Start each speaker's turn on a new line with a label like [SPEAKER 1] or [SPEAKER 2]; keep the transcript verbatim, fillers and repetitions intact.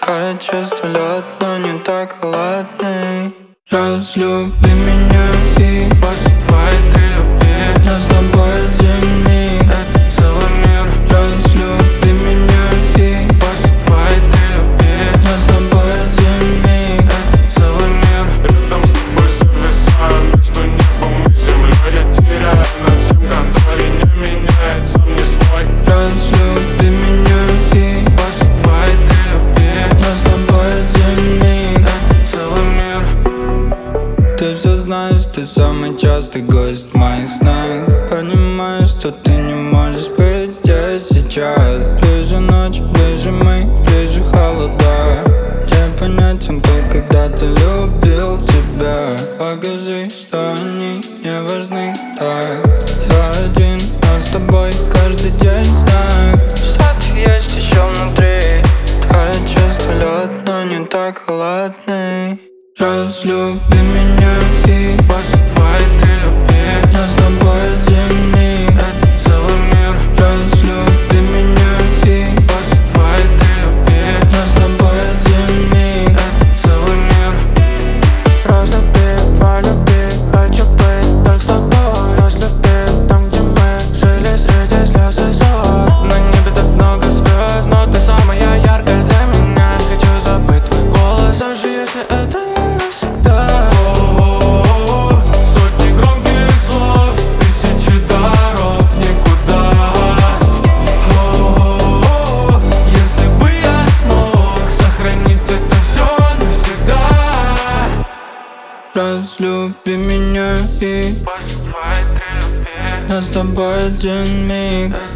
[SPEAKER 1] Твое чувство лед, но не так холодный. Разлюби меня и
[SPEAKER 2] после твоей ты люби.
[SPEAKER 1] я с тобой один миг,
[SPEAKER 2] это целый мир.
[SPEAKER 1] разлюби меня и
[SPEAKER 2] после твоей ты люби.
[SPEAKER 1] я с тобой один миг,
[SPEAKER 2] это целый мир. Рядом с тобой зависаю между небом и землей. Я теряю над всем контроль и не меняет сам не свой.
[SPEAKER 1] разлюби меня и
[SPEAKER 2] после твоей ты люби.
[SPEAKER 1] я с тобой один миг,
[SPEAKER 2] это целый мир.
[SPEAKER 1] ты все знаешь, ты самый частый гость в моих снах. Понимаешь, что ты не можешь быть здесь сейчас. Ближе ночь, ближе мы, ближе холода. Не понятен был, когда ты любил тебя. Покажи, что они не важны так. Я один, но с тобой каждый день знак. Что-то есть еще внутри. Твое чувство лед, но не так холодный. Разлюби меня и
[SPEAKER 2] после твоей ты люби.
[SPEAKER 1] я с тобой один миг,
[SPEAKER 2] это целый мир.
[SPEAKER 1] разлюби меня и
[SPEAKER 2] после твоей ты люби.
[SPEAKER 1] я с тобой один миг,
[SPEAKER 2] это целый мир. Разлюби, полюби, хочу быть только с тобой. Разлюби там, где мы жили среди слез и ссор. На небе так много звезд, но ты самая яркая для меня. Хочу забыть твой голос, даже если это не навсегда. О-о-о-о, сотни громких слов, тысячи дорог в никуда. О-о-о-о, если бы я смог сохранить это все навсегда.
[SPEAKER 1] разлюби меня и
[SPEAKER 2] после твоей ты люби.
[SPEAKER 1] я с тобой один миг.